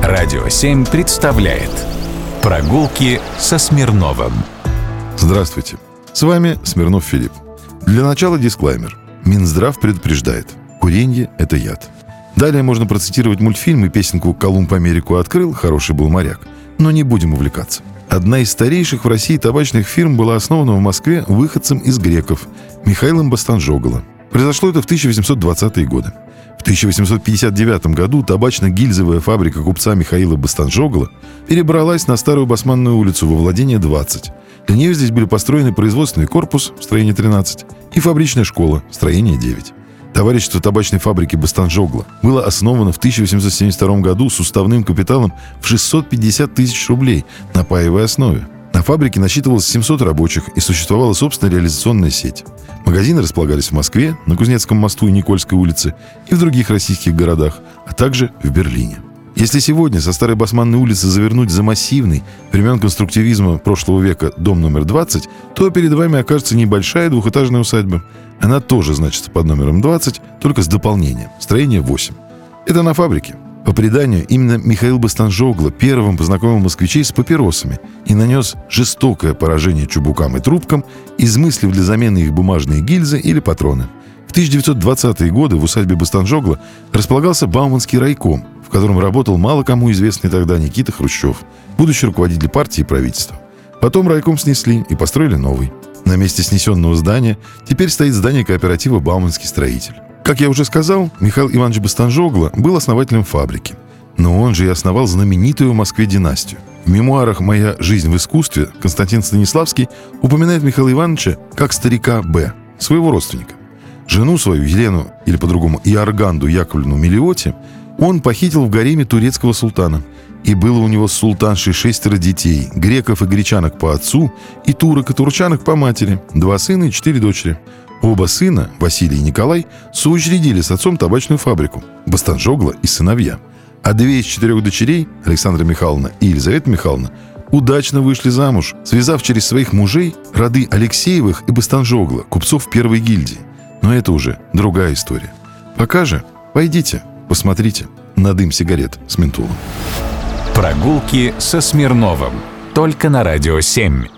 Радио 7 представляет «Прогулки со Смирновым». Здравствуйте, с вами Смирнов Филипп. Для начала дисклаймер. Минздрав предупреждает: куренье – это яд. Далее можно процитировать мультфильм и песенку «Колумб Америку открыл, хороший был моряк». Но не будем увлекаться. Одна из старейших в России табачных фирм была основана в Москве выходцем из греков Михаилом Бостанжогло. Произошло это в 1820-е годы. В 1859 году табачно-гильзовая фабрика купца Михаила Бостанжогло перебралась на Старую Басманную улицу во владение 20. Для нее здесь были построены производственный корпус, строение 13, и фабричная школа, строение 9. Товарищество табачной фабрики Бостанжогло было основано в 1872 году с уставным капиталом в 650 тысяч рублей на паевой основе. На фабрике насчитывалось 700 рабочих и существовала собственная реализационная сеть. Магазины располагались в Москве, на Кузнецком мосту и Никольской улице, и в других российских городах, а также в Берлине. Если сегодня со Старой Басманной улицы завернуть за массивный, времен конструктивизма прошлого века, дом номер 20, то перед вами окажется небольшая двухэтажная усадьба. Она тоже значится под номером 20, только с дополнением, строение 8. Это на фабрике. По преданию, именно Михаил Бостанжогло первым познакомил москвичей с папиросами и нанес жестокое поражение чубукам и трубкам, измыслив для замены их бумажные гильзы или патроны. В 1920-е годы в усадьбе Бостанжогло располагался Бауманский райком, в котором работал мало кому известный тогда Никита Хрущев, будущий руководитель партии и правительства. Потом райком снесли и построили новый. На месте снесенного здания теперь стоит здание кооператива «Бауманский строитель». Как я уже сказал, Михаил Иванович Бостанжогло был основателем фабрики. Но он же и основал знаменитую в Москве династию. В мемуарах «Моя жизнь в искусстве» Константин Станиславский упоминает Михаила Ивановича как старика Б., своего родственника. Жену свою, Елену, или по-другому Иорганду Яковлевну Мелиоти, он похитил в гареме турецкого султана. И было у него с султаншей 6 детей, греков и гречанок по отцу, и турок и турчанок по матери, 2 сына и 4 дочери. Оба сына, Василий и Николай, соучредили с отцом табачную фабрику Бостанжогло и сыновья. А 2 из 4 дочерей, Александра Михайловна и Елизавета Михайловна, удачно вышли замуж, связав через своих мужей роды Алексеевых и Бостанжогло, купцов первой гильдии. Но это уже другая история. Пока же пойдите, посмотрите на дым сигарет с ментолом. Прогулки со Смирновым. Только на Радио 7.